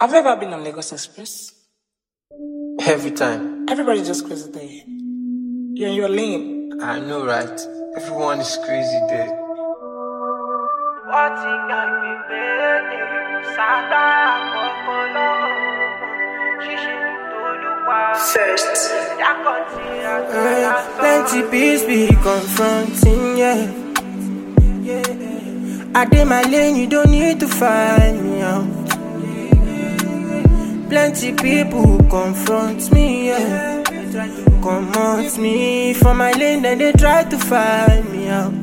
Have you ever been on Lagos Express? Every time. Everybody just crazy there. You're in your lane. I know, right? Everyone is crazy there. First, plenty peace be confronting, yeah. I did my lane, you don't need to find me out. Plenty people confront me, yeah. Come at me from my lane, then they try to find me out.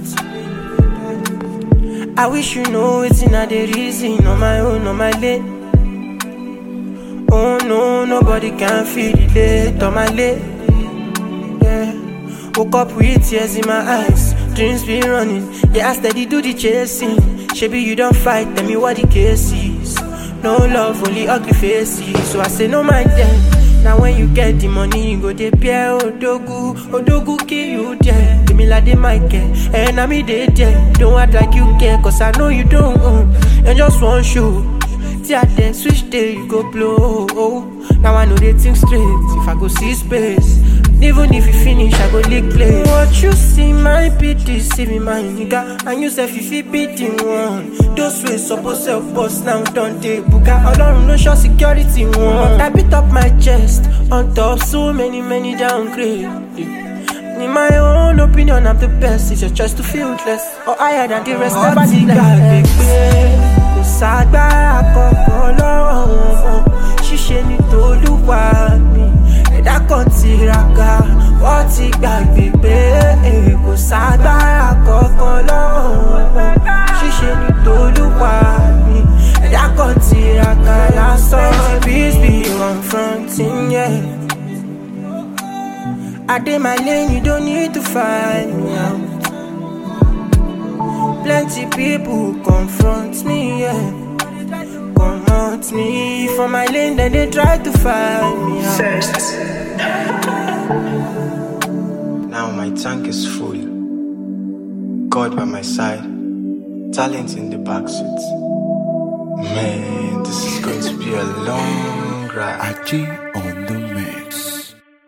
I wish you know it's not the reason on my own, on my lane. Oh no, nobody can feel the late on my lane. Yeah, woke up with tears in my eyes, dreams be running. Yeah, I steady do the chasing. Shaby, you don't fight, tell me what the case is. No love, only ugly faces. So I say no mind them. Now when you get the money, you go dey pay Odogu kill you there. Give me like the mic, and I me dey there. Don't act like you care, cause I know you don't. You just want show. Then switch day, you go blow. Now I know they think straight. If I go see space, even if you finish, I go lick play. What you see, my pity, see me, my nigga. And you say if you beating one, those ways supposed to boss now don't take buka. Alone no sure security one. I beat up my chest on top so many downgrade. In my own opinion, I'm the best. It's your choice to feel less or higher than the rest. Nobody got big. Sagbara kọ̀kọ́ lọ́wọ́ ṣíṣe ní t'Olúwa mi. Ẹ̀dá kan tiraka, wọ́n ti gbàgbé pé kò ságbára kankan lọ́wọ́ ṣíṣe ní t'Olúwa mi. Ẹ̀dá kan tiraka lásán. Peace be confronting, yeah. I did my lane, you don't need to find me out. Plenty people confront me, yeah. Come at me from my lane, then they try to find me out. First. Now my tank is full. God by my side. Talent in the backseat. Man, this is going to be a long ride. Aji on the mix.